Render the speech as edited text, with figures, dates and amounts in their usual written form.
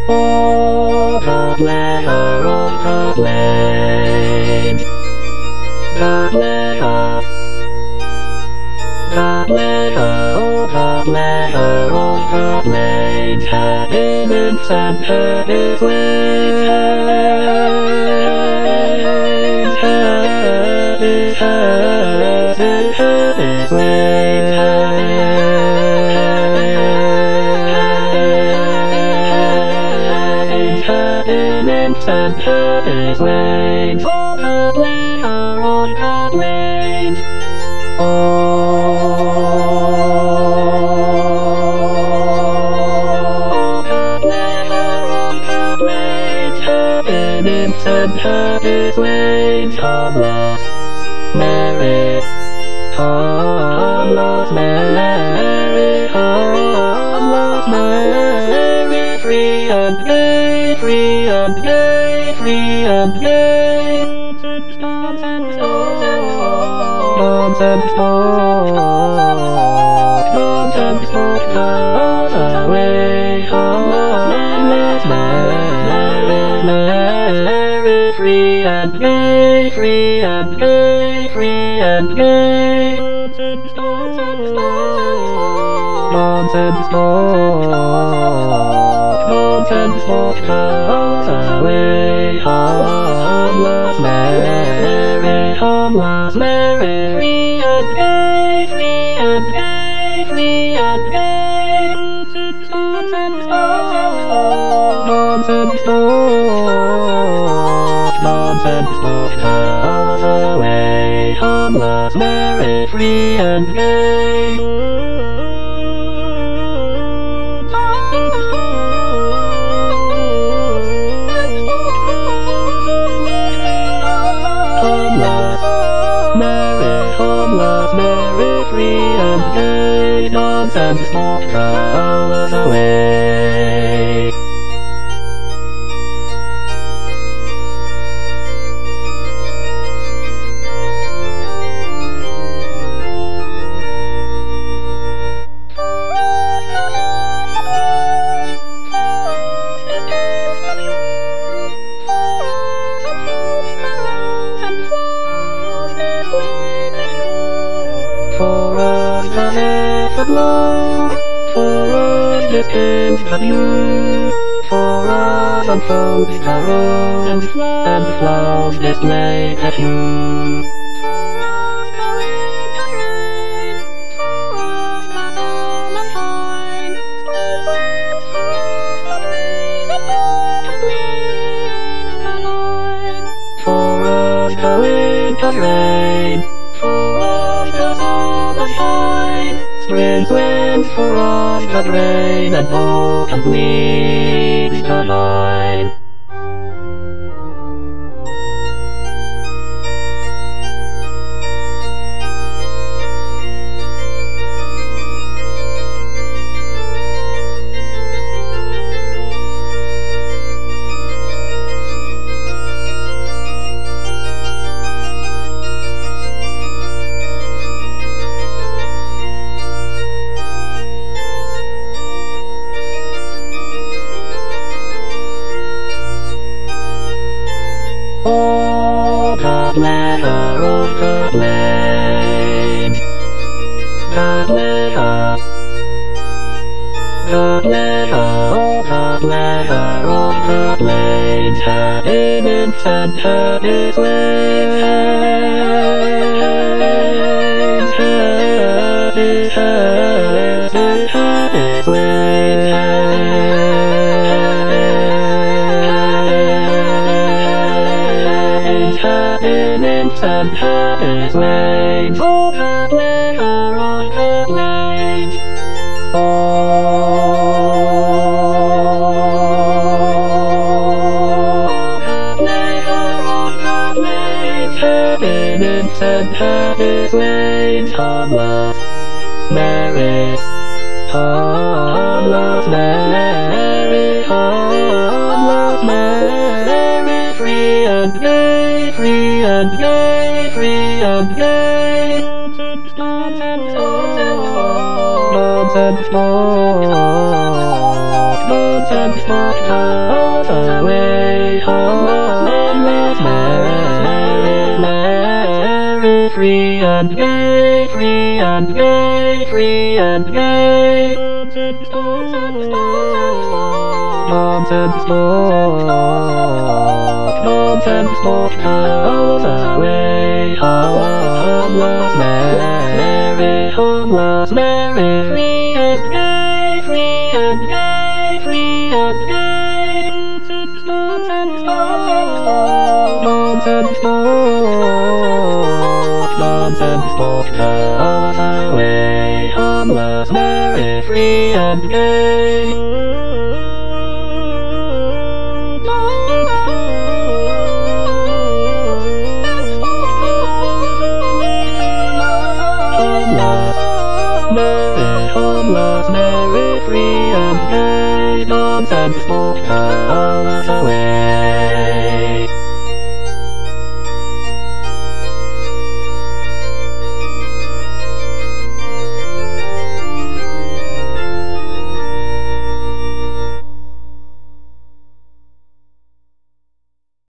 Oh, the pleasure of the plains. The pleasure. The pleasure, oh, the pleasure of the plains. Happiness and happy ways. Happy ways. Happiness and happy ways. Oh, the pleasure of the plains. Happiness and happy ways. Harmless, merry, harmless, merry, harmless, merry, free and gay, free and gay, free and gay. Dance and talk, dance and talk, dance away, harmless, merry, free and gay, free and gay, free and gay. Dance and talk, dance and talk, dance away, harmless, merry, harmless, merry, free and gay, free and gay, free and gay. Dance and talk, dance and talk, dance away, harmless, merry, free and gay. Harmless, merry, free and gay, dance and smoke colors away. For us the heaven blow, for us this game's the view, for us unfolds the rose and flowers display the hue. For us the winter rain, for us the summer shine, spring winds for us the dream and complete the line. For us the winter rain, for us the summer shine, spring winds for us the rain and all complete the line. Oh, the pleasure of the plains. The pleasure. The pleasure, oh, the pleasure of the plains. Happiness and happy ways. Happy ways. Happiness and happy ways. Oh, the pleasure of the plains. Oh, the pleasure of the plains. Happiness and happy ways. Harmless, merry, harmless, merry, harmless, merry, free and gay, free and gay, free and gay. Dance and talk, dance and talk, dance and smoke goes away. Homeless, Mary's Mary, Mary, free and gay, free and gay, free and gay. Bombs and smoke, bombs and smoke goes away. Homeless Mary, homeless Mary, free and gay, free and gay, free and gay. Bombs and smoke, bombs and smoke, bombs and smoke goes away. Homeless Mary, free and gay. Homeless Mary, free and gay, bombs and smoke goes away.